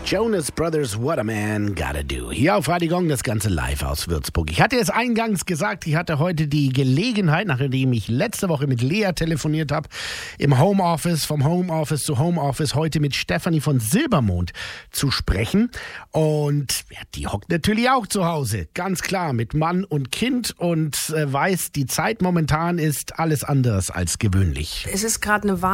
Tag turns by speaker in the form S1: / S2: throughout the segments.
S1: Jonas Brothers, What a Man Gotta Do. Hier auf Radio Gong, das Ganze live aus Würzburg. Ich hatte es eingangs gesagt, ich hatte heute die Gelegenheit, nachdem ich letzte Woche mit Lea telefoniert habe, im Homeoffice, vom Homeoffice zu Homeoffice, heute mit Stefanie von Silbermond zu sprechen. Und ja, die hockt natürlich auch zu Hause, ganz klar, mit Mann und Kind und weiß, die Zeit momentan ist alles anderes als gewöhnlich.
S2: Es ist gerade eine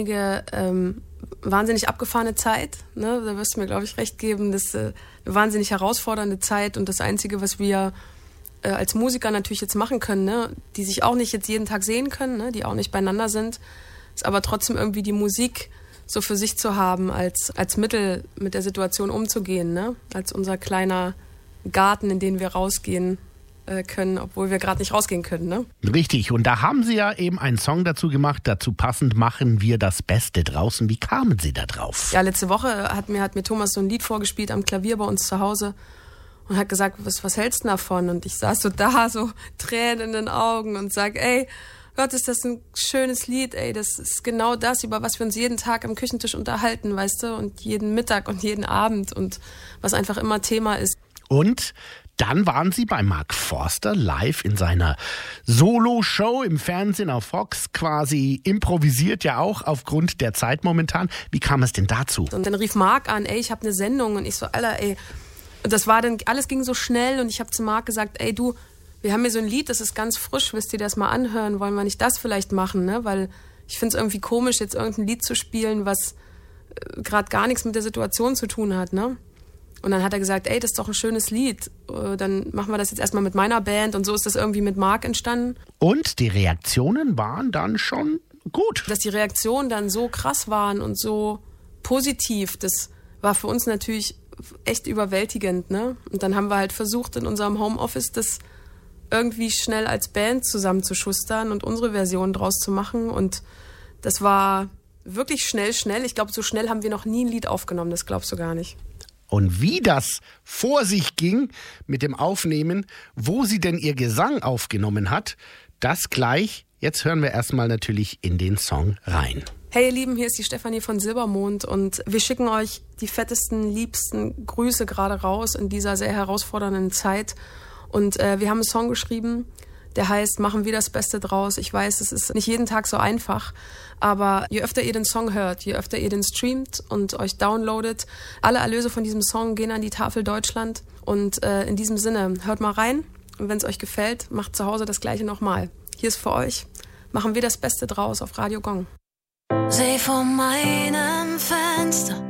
S2: wahnsinnig abgefahrene Zeit, ne? Da wirst du mir, glaube ich, recht geben. Das ist eine wahnsinnig herausfordernde Zeit und das Einzige, was wir als Musiker natürlich jetzt machen können, ne? Die sich auch nicht jetzt jeden Tag sehen können, ne? Die auch nicht beieinander sind, ist aber trotzdem irgendwie die Musik so für sich zu haben, als Mittel mit der Situation umzugehen, ne? Als unser kleiner Garten, in den wir rausgehen können, obwohl wir gerade nicht rausgehen können, ne?
S1: Richtig, und da haben Sie ja eben einen Song dazu gemacht, dazu passend machen wir das Beste draußen. Wie kamen Sie da drauf?
S2: Ja, letzte Woche hat mir Thomas so ein Lied vorgespielt am Klavier bei uns zu Hause und hat gesagt, was hältst du davon? Und ich saß so da, so Tränen in den Augen und sag, ey, Gott, ist das ein schönes Lied, ey, das ist genau das, über was wir uns jeden Tag am Küchentisch unterhalten, weißt du, und jeden Mittag und jeden Abend und was einfach immer Thema ist.
S1: Und dann waren Sie bei Mark Forster live in seiner Solo-Show im Fernsehen auf Fox, quasi improvisiert ja auch aufgrund der Zeit momentan. Wie kam es denn dazu?
S2: Und dann rief Mark an, ey, ich habe eine Sendung und ich so, Alter, ey. Und das war dann, alles ging so schnell und ich habe zu Mark gesagt, ey, du, wir haben hier so ein Lied, das ist ganz frisch, willst du dir das mal anhören? Wollen wir nicht das vielleicht machen, ne? Weil ich finde es irgendwie komisch, jetzt irgendein Lied zu spielen, was gerade gar nichts mit der Situation zu tun hat, ne? Und dann hat er gesagt, ey, das ist doch ein schönes Lied. Dann machen wir das jetzt erstmal mit meiner Band. Und so ist das irgendwie mit Mark entstanden.
S1: Und die Reaktionen waren dann schon gut.
S2: Dass die Reaktionen dann so krass waren und so positiv, das war für uns natürlich echt überwältigend, ne? Und dann haben wir halt versucht, in unserem Homeoffice das irgendwie schnell als Band zusammenzuschustern und unsere Version draus zu machen. Und das war wirklich schnell. Ich glaube, so schnell haben wir noch nie ein Lied aufgenommen. Das glaubst du gar nicht.
S1: Und wie das vor sich ging mit dem Aufnehmen, wo sie denn ihr Gesang aufgenommen hat, das gleich. Jetzt hören wir erstmal natürlich in den Song rein.
S2: Hey ihr Lieben, hier ist die Stefanie von Silbermond und wir schicken euch die fettesten, liebsten Grüße gerade raus in dieser sehr herausfordernden Zeit. Und wir haben einen Song geschrieben, der heißt, machen wir das Beste draus. Ich weiß, es ist nicht jeden Tag so einfach, aber je öfter ihr den Song hört, je öfter ihr den streamt und euch downloadet, alle Erlöse von diesem Song gehen an die Tafel Deutschland. Und in diesem Sinne, hört mal rein und wenn es euch gefällt, macht zu Hause das Gleiche nochmal. Hier ist für euch, machen wir das Beste draus auf Radio Gong.
S3: Seh vor meinem Fenster